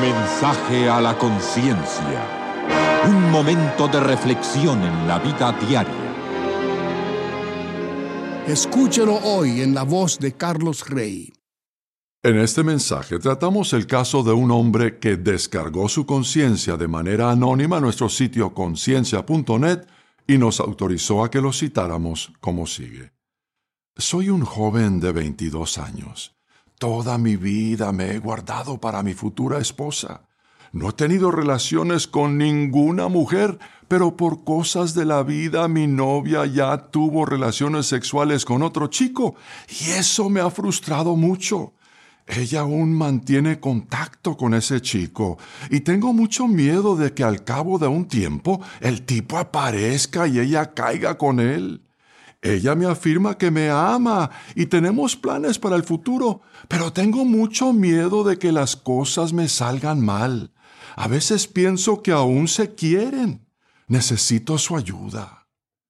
Mensaje a la conciencia. Un momento de reflexión en la vida diaria. Escúchelo hoy en la voz de Carlos Rey. En este mensaje tratamos el caso de un hombre que descargó su conciencia de manera anónima a nuestro sitio conciencia.net y nos autorizó a que lo citáramos como sigue. Soy un joven de 22 años. Toda mi vida me he guardado para mi futura esposa. No he tenido relaciones con ninguna mujer, pero por cosas de la vida mi novia ya tuvo relaciones sexuales con otro chico y eso me ha frustrado mucho. Ella aún mantiene contacto con ese chico y tengo mucho miedo de que al cabo de un tiempo el tipo aparezca y ella caiga con él. Ella me afirma que me ama y tenemos planes para el futuro, pero tengo mucho miedo de que las cosas me salgan mal. A veces pienso que aún se quieren. Necesito su ayuda.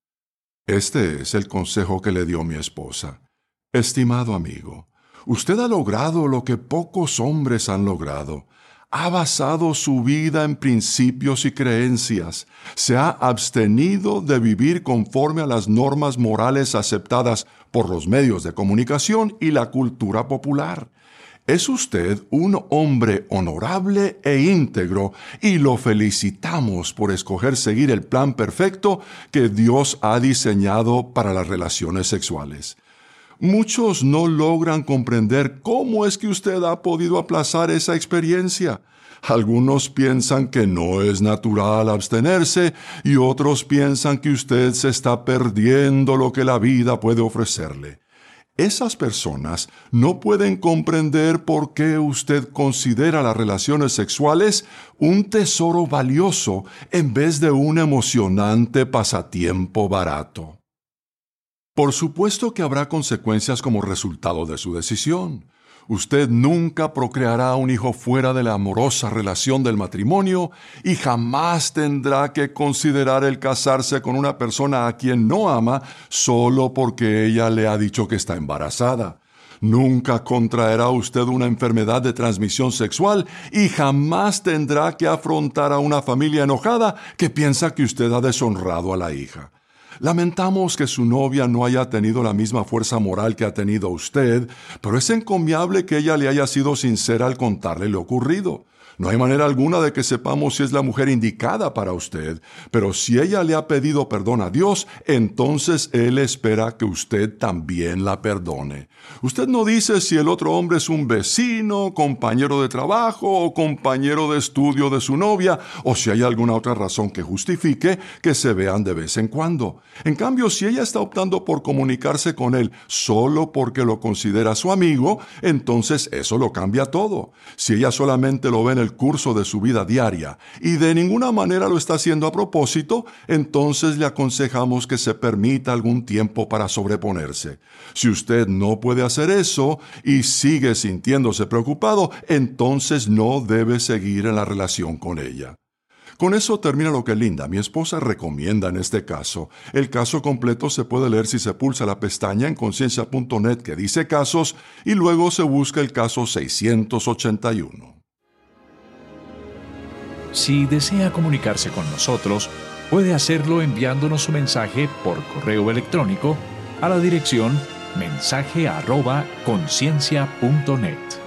Este es el consejo que le dio mi esposa. Estimado amigo, usted ha logrado lo que pocos hombres han logrado. Ha basado su vida en principios y creencias. Se ha abstenido de vivir conforme a las normas morales aceptadas por los medios de comunicación y la cultura popular. Es usted un hombre honorable e íntegro y lo felicitamos por escoger seguir el plan perfecto que Dios ha diseñado para las relaciones sexuales. Muchos no logran comprender cómo es que usted ha podido aplazar esa experiencia. Algunos piensan que no es natural abstenerse y otros piensan que usted se está perdiendo lo que la vida puede ofrecerle. Esas personas no pueden comprender por qué usted considera las relaciones sexuales un tesoro valioso en vez de un emocionante pasatiempo barato. Por supuesto que habrá consecuencias como resultado de su decisión. Usted nunca procreará un hijo fuera de la amorosa relación del matrimonio y jamás tendrá que considerar el casarse con una persona a quien no ama solo porque ella le ha dicho que está embarazada. Nunca contraerá usted una enfermedad de transmisión sexual y jamás tendrá que afrontar a una familia enojada que piensa que usted ha deshonrado a la hija. Lamentamos que su novia no haya tenido la misma fuerza moral que ha tenido usted, pero es encomiable que ella le haya sido sincera al contarle lo ocurrido. No hay manera alguna de que sepamos si es la mujer indicada para usted, pero si ella le ha pedido perdón a Dios, entonces Él espera que usted también la perdone. Usted no dice si el otro hombre es un vecino, compañero de trabajo o compañero de estudio de su novia, o si hay alguna otra razón que justifique que se vean de vez en cuando. En cambio, si ella está optando por comunicarse con él solo porque lo considera su amigo, entonces eso lo cambia todo. Si ella solamente lo ve en el curso de su vida diaria y de ninguna manera lo está haciendo a propósito, entonces le aconsejamos que se permita algún tiempo para sobreponerse. Si usted no puede hacer eso y sigue sintiéndose preocupado, entonces no debe seguir en la relación con ella. Con eso termina lo que Linda, mi esposa, recomienda en este caso. El caso completo se puede leer si se pulsa la pestaña en conciencia.net que dice casos y luego se busca el caso 681. Si desea comunicarse con nosotros, puede hacerlo enviándonos su mensaje por correo electrónico a la dirección mensaje@conciencia.net.